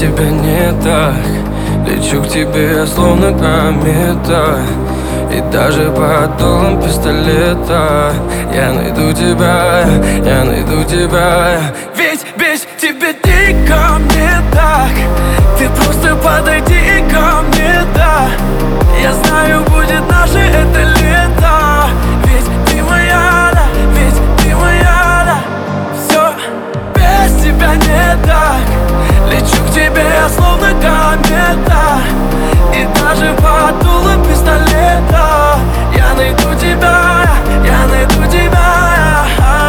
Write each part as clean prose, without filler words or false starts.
тебя не так. Лечу к тебе, словно комета, и даже под дулом пистолета я найду тебя, я найду тебя. Ведь без тебя дико мне так. Ты просто подойди ко мне, да. Я знаю, будет наше это лето. Ведь ты моя, да, ведь ты моя, да. Все без тебя не так. Лечу к тебе, словно комета, и даже под дулом пистолета я найду тебя, я найду тебя.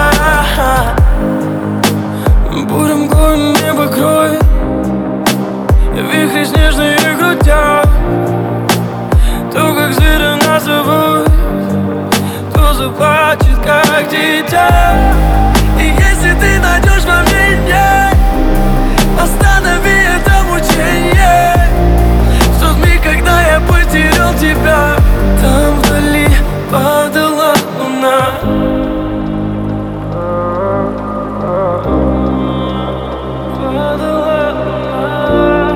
Бурым горем небо кроет, вихри снежные крутят. То, как зверя нас зовут, то заплачет, как дитя. И если ты найдешь во мне ней, останови это мучение. В тот миг, когда я потерял тебя, там вдали падала луна. Падала луна.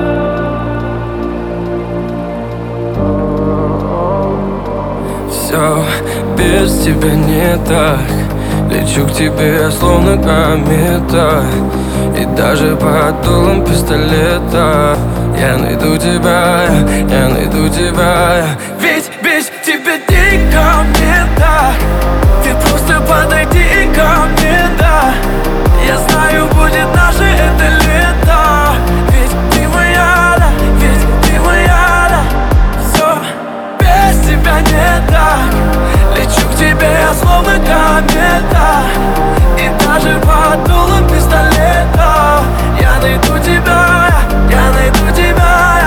Все без тебя не так. Лечу к тебе, словно комета, и даже под дулом пистолета я найду тебя, я найду тебя. Ведь без тебя дико мне так. Ты просто подойди ко мне, да. Я знаю, будет наше это лето. Ведь ты моя, да, ведь ты моя, да. Все без тебя не так. Лечу к тебе, словно комета, и даже под дулом пистолета я найду тебя, я найду тебя.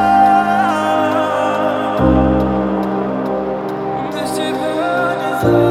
Без тебя не так.